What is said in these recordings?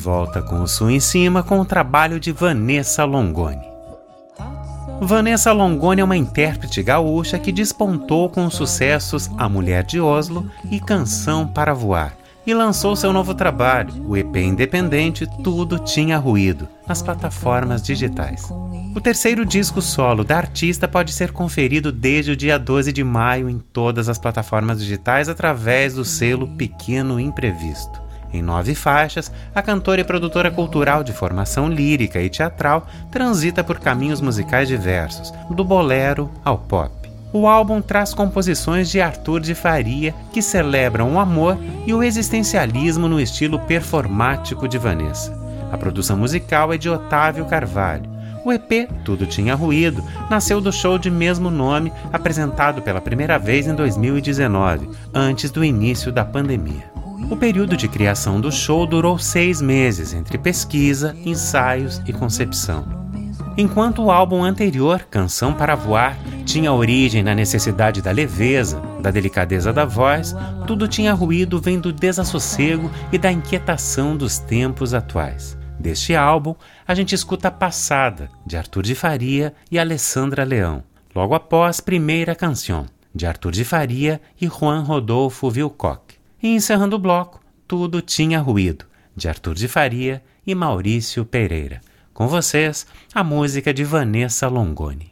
volta com o Sul em Cima com o trabalho de Vanessa Longoni. Vanessa Longoni é uma intérprete gaúcha que despontou com os sucessos A Mulher de Oslo e Canção para Voar, e lançou seu novo trabalho, o EP independente Tudo Tinha Ruído, nas plataformas digitais. O terceiro disco solo da artista pode ser conferido desde o dia 12 de maio em todas as plataformas digitais através do selo Pequeno Imprevisto. Em 9 faixas, a cantora e produtora cultural de formação lírica e teatral transita por caminhos musicais diversos, do bolero ao pop. O álbum traz composições de Arthur de Faria que celebram o amor e o existencialismo no estilo performático de Vanessa. A produção musical é de Otávio Carvalho. O EP Tudo Tinha Ruído nasceu do show de mesmo nome, apresentado pela primeira vez em 2019, antes do início da pandemia. O período de criação do show durou 6 meses, entre pesquisa, ensaios e concepção. Enquanto o álbum anterior, Canção para Voar, tinha origem na necessidade da leveza, da delicadeza da voz, Tudo Tinha Ruído vem do desassossego e da inquietação dos tempos atuais. Deste álbum, a gente escuta Passada, de Arthur de Faria e Alessandra Leão, logo após Primeira Canção, de Arthur de Faria e Juan Rodolfo Wilcock. E encerrando o bloco, Tudo Tinha Ruído, de Arthur de Faria e Maurício Pereira. Com vocês, a música de Vanessa Longoni.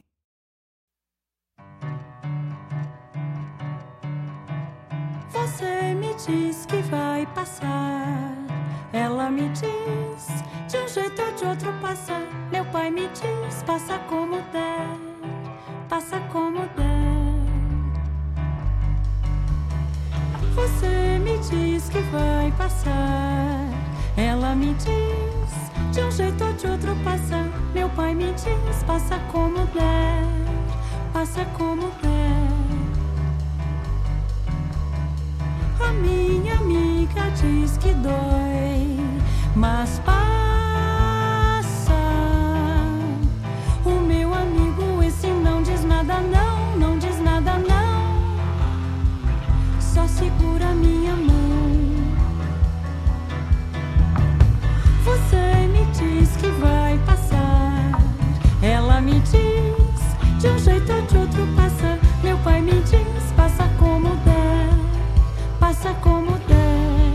Você me diz que vai passar, ela me diz, de um jeito ou de outro passa. Meu pai me diz, passa como der, passa como der. Você me diz que vai passar, ela me diz, de um jeito ou de outro passa. Meu pai me diz, passa como der, passa como der. A minha amiga diz que dói, mas passa. O meu amigo esse não diz nada não, não diz nada não. Só segura minha mão. Você me diz que vai passar, ela me diz, de um jeito ou de outro passa. Meu pai me diz, passa como der, passa como der.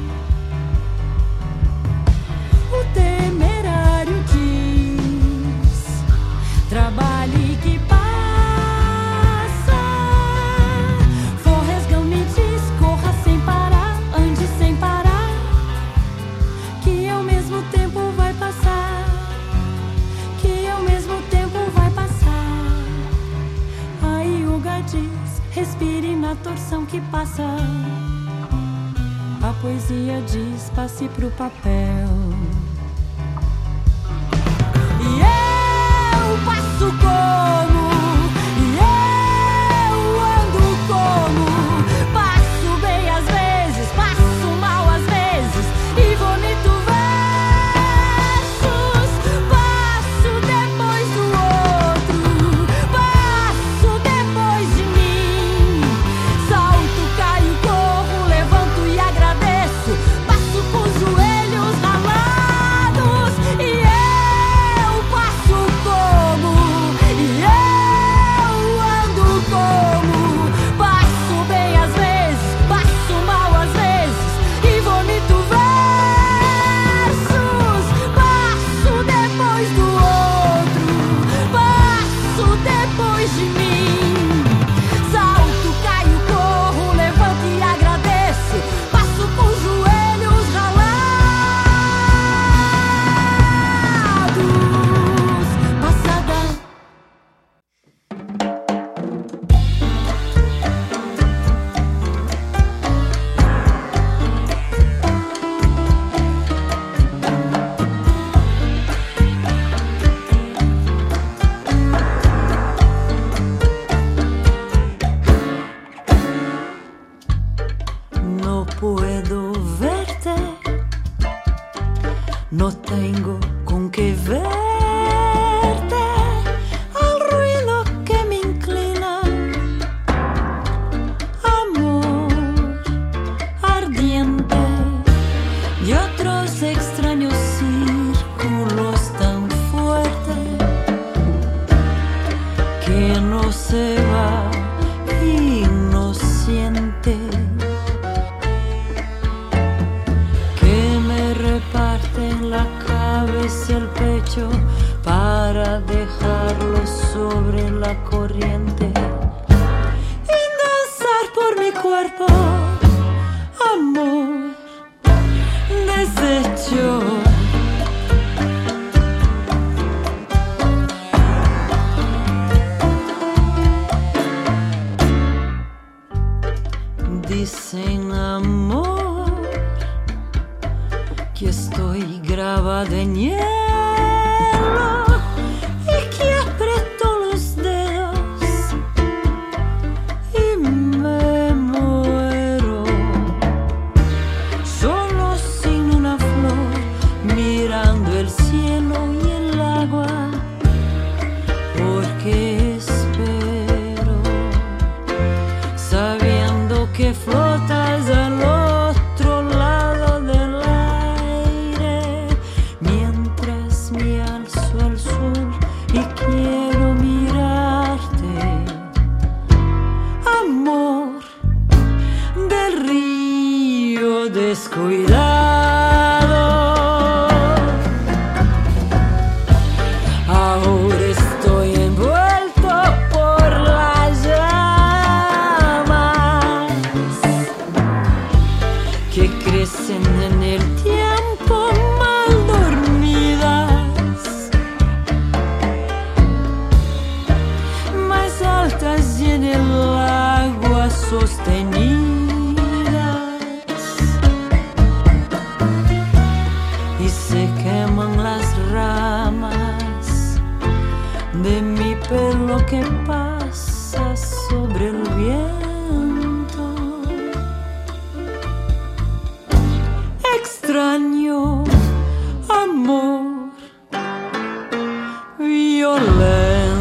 O temerário diz, trabalhe que passa. Forresgão me diz, corra sem parar, ande sem parar, que ao mesmo tempo vai passar, que ao mesmo tempo vai passar. A yoga diz, respire na torção que passa. A poesia diz, passe pro papel. E eu passo como, e eu ando como, passo bem às vezes, passo mal às vezes, e vomito versos. Passo depois do outro, passo depois de mim. Salto, caio, corro, levanto e agradeço. Passo com os joelhos ralados. E eu passo como, e eu ando como, passo bem às vezes, passo mal às vezes, e vomito versos. Passo depois do outro, passo depois de mim. Salto, caio, corro, levanto e agradeço. Passo com os joelhos ralados. Passada. que no se va inocente, que me reparten la cabeza y el pecho para dejarlo sobre la corriente y danzar por mi cuerpo, amor deshecho. Dicen, amor, que estoy grabada en hielo y que aprieto los dedos y me muero, solo sin una flor, mirando el cielo y el agua, porque espero, sabiendo que flotas al otro lado del aire, mientras me alzo al sol y quiero mirarte, amor del río descuidado. Ahora estoy envuelto por las llamas que crecen en el tiempo mal dormidas, más altas y en el agua sostenidas, y se queman las ramas de mi pelo que pasa sobre el viento. Extraño amor violento.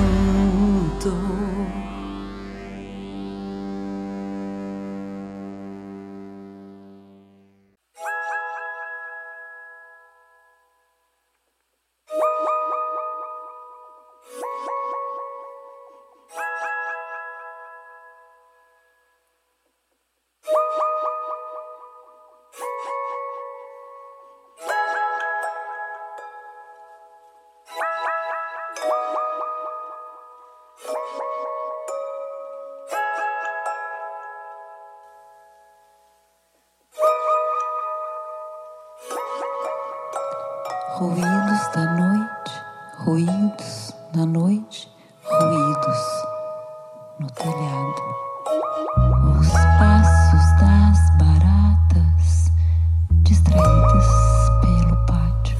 Ruídos da noite, ruídos na noite, ruídos no telhado. Os passos das baratas distraídas pelo pátio.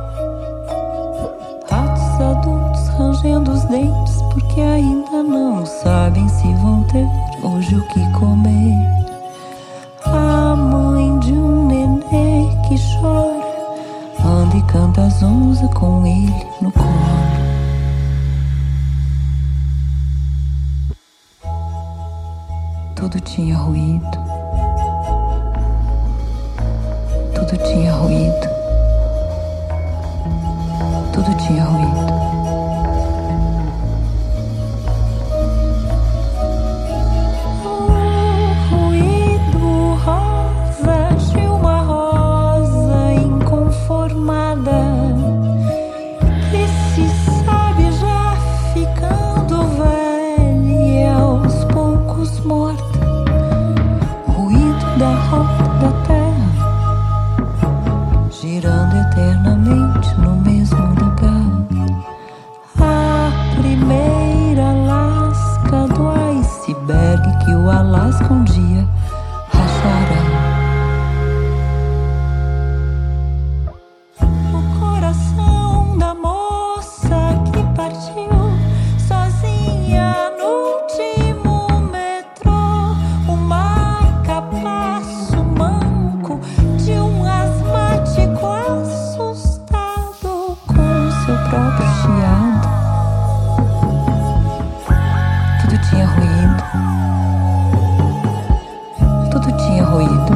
Ratos adultos rangendo os dentes porque ainda não sabem se vão ter hoje o que comer. A mãe de um nenê que chora anda e canta as 11 com ele no colo. Tudo tinha ruído. Tudo tinha ruído. Tudo tinha ruído. Girando eternamente no mesmo lugar. A primeira lasca do iceberg que o Alasca um dia rachará. O coração da moça que partiu sozinha no último metrô. O marca-passo manco de um asmático assustado com seu próprio chiado. Tudo tinha ruído. Tudo tinha ruído.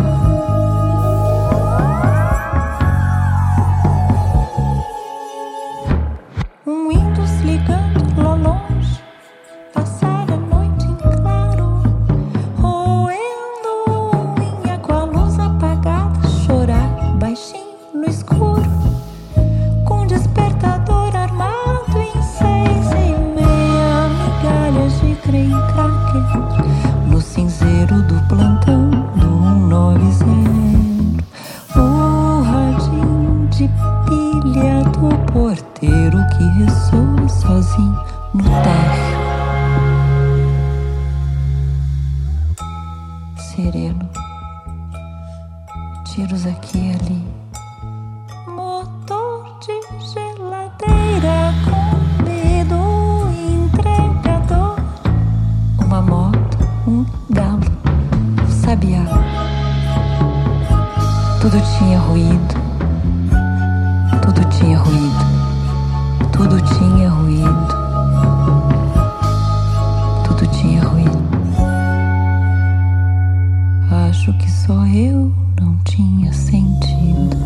Um Windows ligando lá longe tiros aqui e ali. Motor de geladeira com dedo entregador. Uma moto, um galo, um sabiá. Tudo tinha ruído. Tudo tinha ruído. Tudo tinha ruído. Tudo tinha ruído. Acho que só eu não tinha sentido.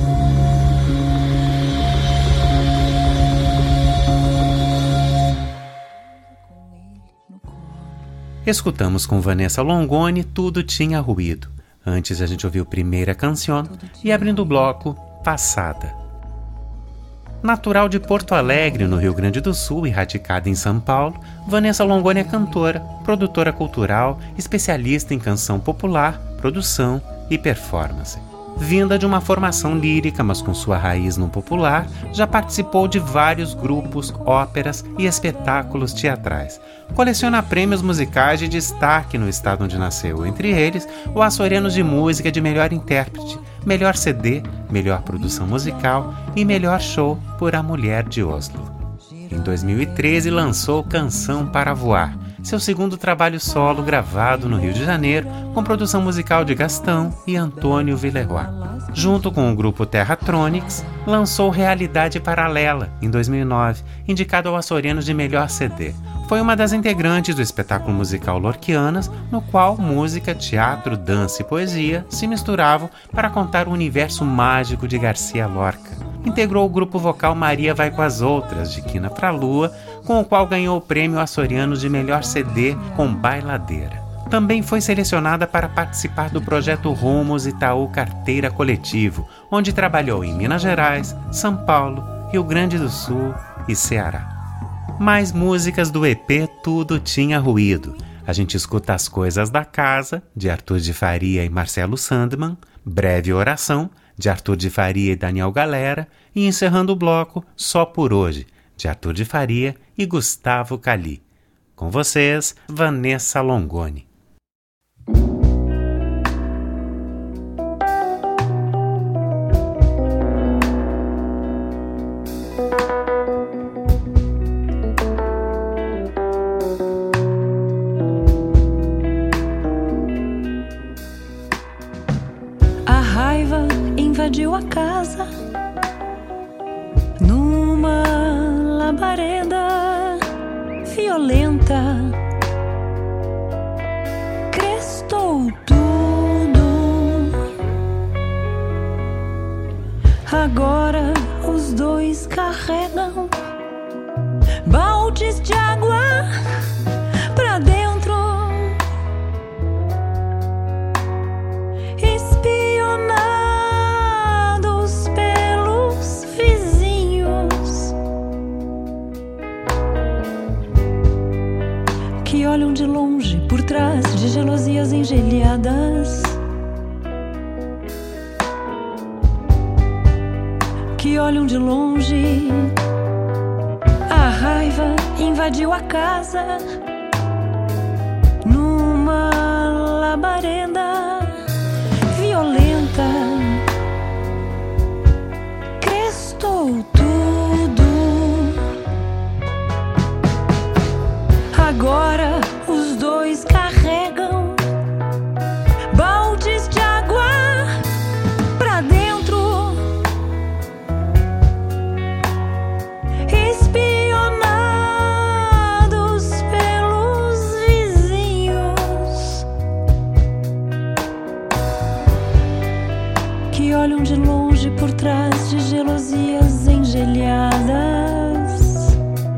Escutamos com Vanessa Longoni Tudo Tinha Ruído. Antes a gente ouviu Primeira Canção e abrindo o bloco, Passada. Natural de Porto Alegre, no Rio Grande do Sul e radicada em São Paulo, Vanessa Longoni é cantora, produtora cultural, especialista em canção popular, produção e performance. Vinda de uma formação lírica, mas com sua raiz no popular, já participou de vários grupos, óperas e espetáculos teatrais. Coleciona prêmios musicais de destaque no estado onde nasceu, entre eles o Açorianos de Música de Melhor Intérprete, Melhor CD, Melhor Produção Musical e Melhor Show por A Mulher de Oslo. Em 2013 lançou Canção para Voar, seu segundo trabalho solo gravado no Rio de Janeiro, com produção musical de Gastão e Antônio Villeroy. Junto com o grupo Terratronics, lançou Realidade Paralela, em 2009, indicado ao Açorianos de Melhor CD. Foi uma das integrantes do espetáculo musical Lorquianas, no qual música, teatro, dança e poesia se misturavam para contar o universo mágico de Garcia Lorca. Integrou o grupo vocal Maria Vai com as Outras, de Quina pra Lua, com o qual ganhou o prêmio Açorianos de Melhor CD com Bailadeira. Também foi selecionada para participar do projeto Rumos Itaú Carteira Coletivo, onde trabalhou em Minas Gerais, São Paulo, Rio Grande do Sul e Ceará. Mais músicas do EP Tudo Tinha Ruído. A gente escuta As Coisas da Casa, de Arthur de Faria e Marcelo Sandman, Breve Oração, de Arthur de Faria e Daniel Galera, e encerrando o bloco Só por Hoje, de Arthur de Faria e Gustavo Cali. Com vocês, Vanessa Longoni. A raiva invadiu a casa numa labareda violenta. Crestou tudo. Agora os dois carregam baldes de água pra dentro. Espionados pelos vizinhos que olham de longe por trás de gelosias engelhadas, que olham de longe. A raiva invadiu a casa numa labareda violenta. Crestou tudo. Agora os dois carregam baldes de água pra dentro. Espionados pelos vizinhos que olham de longe por trás de gelosias engelhadas,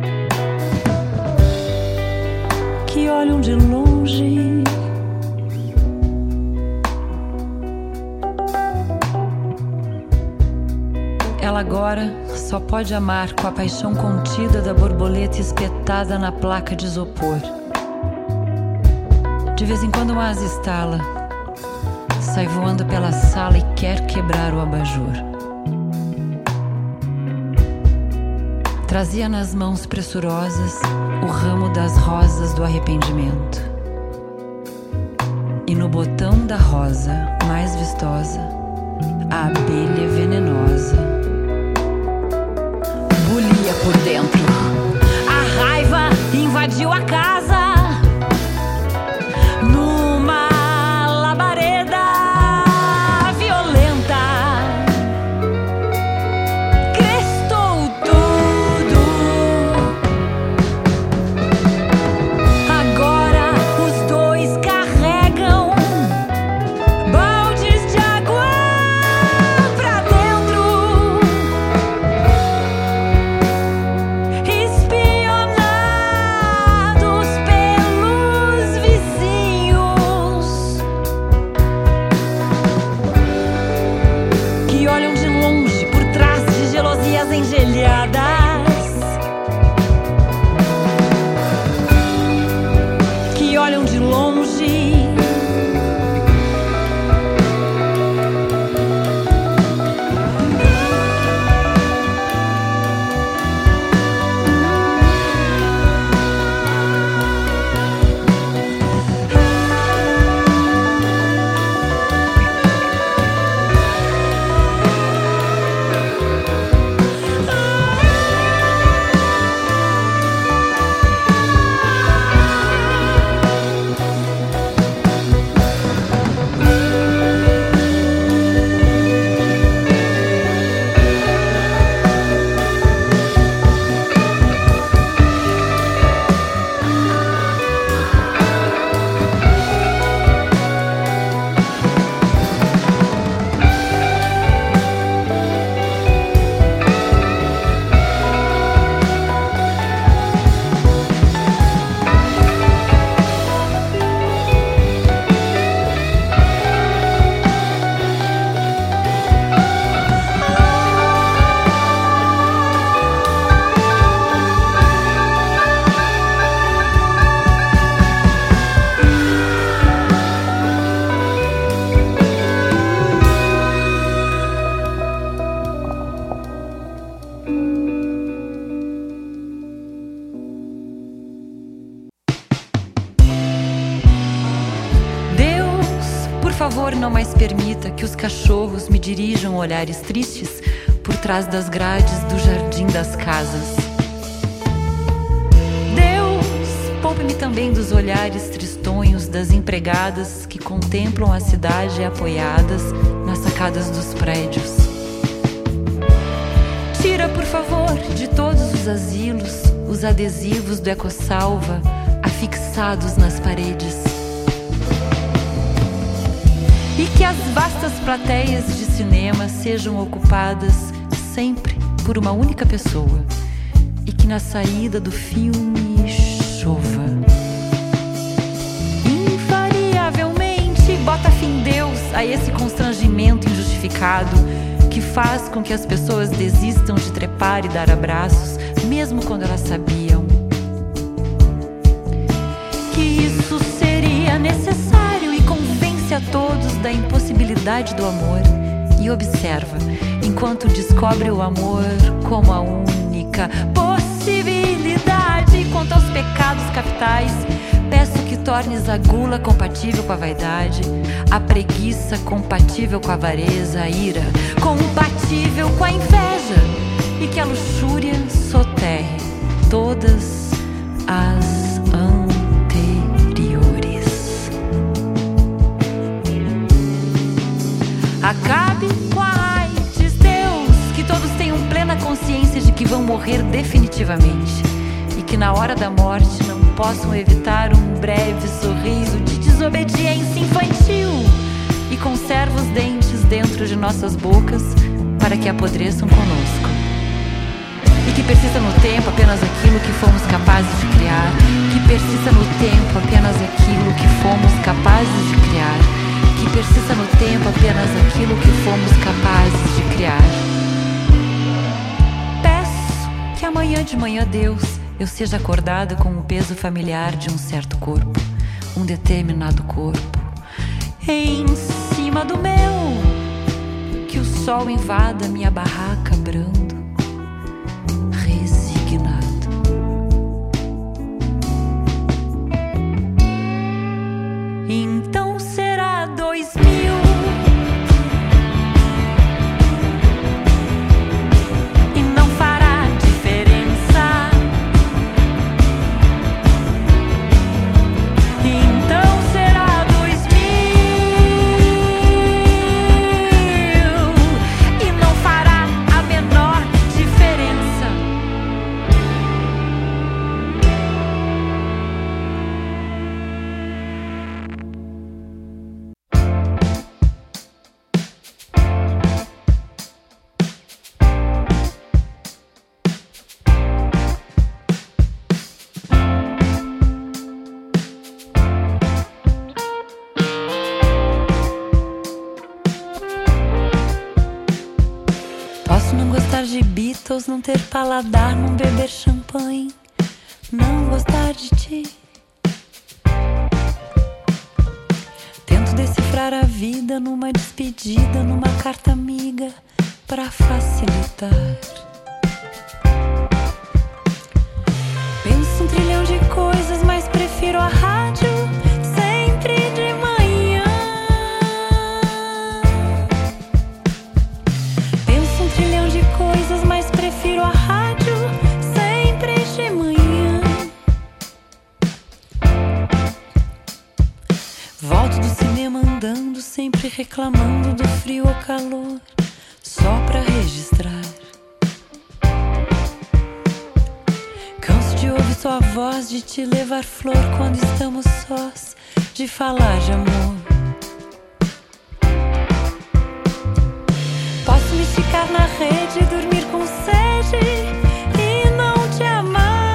que olham de longe. Ela agora só pode amar com a paixão contida da borboleta espetada na placa de isopor. De vez em quando uma asa estala, sai voando pela sala e quer quebrar o abajur. Trazia nas mãos pressurosas o ramo das rosas do arrependimento. E no botão da rosa mais vistosa a abelha venenosa bulia por dentro. A raiva invadiu a casa numa labareda violenta. Crestou tudo. Agora os dois carregam baldes de água pra dentro, espionados pelos vizinhos que olham de longe por trás de gelosias engelhadas, que olham de longe. Por favor, não mais permita que os cachorros me dirijam olhares tristes por trás das grades do jardim das casas. Deus, poupe-me também dos olhares tristonhos das empregadas que contemplam a cidade apoiadas nas sacadas dos prédios. Tira, por favor, de todos os asilos os adesivos do EcoSalva afixados nas paredes. E que as vastas plateias de cinema sejam ocupadas sempre por uma única pessoa. E que na saída do filme chova. Invariavelmente bota fim Deus a esse constrangimento injustificado que faz com que as pessoas desistam de trepar e dar abraços, mesmo quando elas sabiam que isso seria necessário, e convence a todos da impossibilidade do amor. E observa, enquanto descobre o amor como a única possibilidade. Quanto aos pecados capitais, peço que tornes a gula compatível com a vaidade, a preguiça compatível com a avareza, a ira compatível com a inveja, e que a luxúria soterre todas as anteriores. Acabe com a AIDS, Deus, que todos tenham plena consciência de que vão morrer definitivamente, e que na hora da morte não possam evitar um breve sorriso de desobediência infantil, e conserva os dentes dentro de nossas bocas para que apodreçam conosco. E que persista no tempo apenas aquilo que fomos capazes de criar, que persista no tempo apenas aquilo que fomos capazes de criar, que persista no tempo apenas aquilo que fomos capazes de criar. Peço que amanhã de manhã, Deus, eu seja acordada com o peso familiar de um certo corpo, um determinado corpo, em cima do meu, que o sol invada minha barraca brando, resignado. Então será 2000, Beatles, não ter paladar, não beber champanhe, não gostar de ti. Tento decifrar a vida numa despedida, numa carta amiga, pra facilitar. Penso 1 trilhão de coisas, mas prefiro a rádio, sempre de manhã. Penso 1 trilhão de coisas, mas prefiro a rádio, sempre de manhã. Volto do cinema andando, sempre reclamando do frio ou calor, só pra registrar. Canso de ouvir tua voz, de te levar flor quando estamos sós, de falar de amor. Posso me esticar na rede, dormir com sede e não te amar.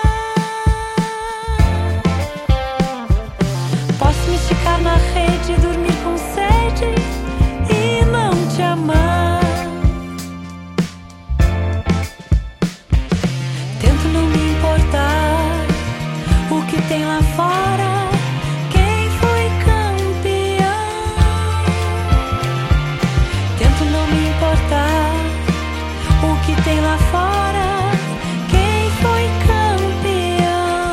Posso me esticar na rede, dormir com sede e não te amar. Tento não me importar o que tem lá fora, quem foi campeão. Tento não me importar o que tem lá fora, quem foi campeão.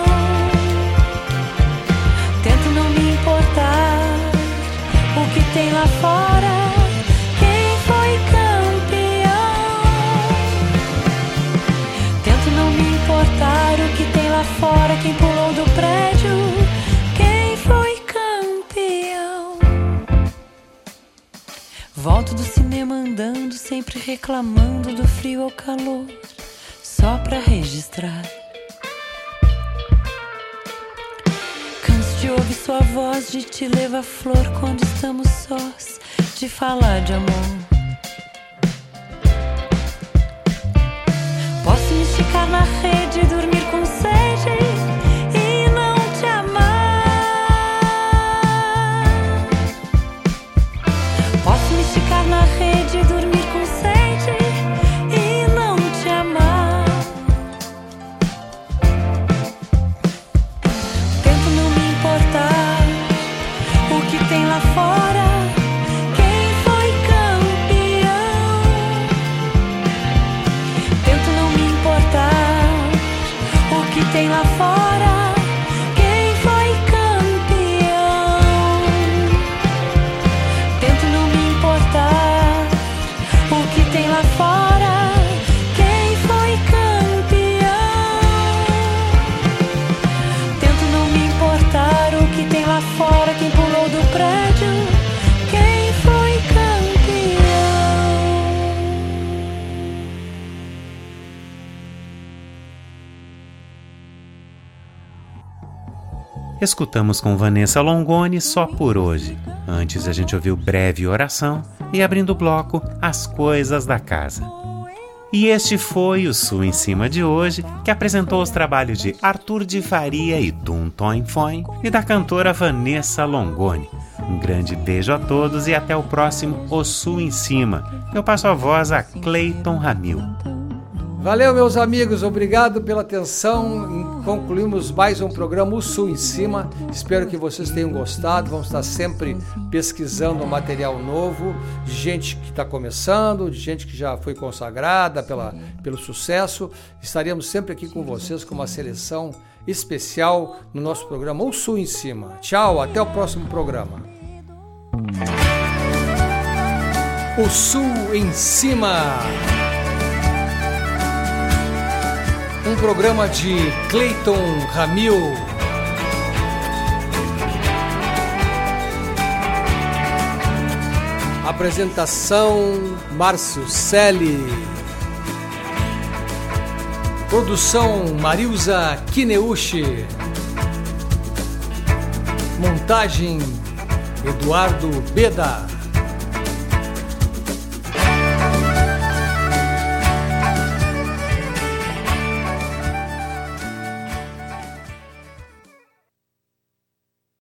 Tento não me importar o que tem lá fora, quem foi campeão. Tento não me importar o que tem lá fora, quem pulou do prédio, quem foi campeão. Volto do cinema andando, sempre reclamando do frio ou calor, só pra registrar. Canso de ouvir sua voz, de te levar flor quando estamos sós, de falar de amor. Posso me esticar na rede, dormir com sede e não te amar. Posso me esticar na rede, dormir com sede e não te amar. Tento não me importar o que tem lá fora, quem foi campeão. Tento não me importar o que tem lá fora, quem foi campeão. Tento não me importar o que tem lá fora, quem foi campeão. Tento não me importar o que tem lá fora, quem pulou do prédio, quem foi campeão. Escutamos com Vanessa Longoni Só Por Hoje. Antes a gente ouviu Breve Oração e, abrindo o bloco, As Coisas da Casa. E este foi o Sul em Cima de hoje, que apresentou os trabalhos de Arthur de Faria e Dum Toin Foin e da cantora Vanessa Longoni. Um grande beijo a todos e até o próximo O Sul em Cima. Eu passo a voz a Cleiton Ramil. Valeu, meus amigos, obrigado pela atenção. Concluímos mais um programa O Sul em Cima. Espero que vocês tenham gostado. Vamos estar sempre pesquisando um material novo, de gente que está começando, de gente que já foi consagrada pelo sucesso. Estaremos sempre aqui com vocês com uma seleção especial no nosso programa O Sul em Cima. Tchau, até o próximo programa. O Sul em Cima. Um programa de Cleiton Ramil. Apresentação Márcio Selle. Produção Marilza Kineuchi. Montagem Eduardo Beda.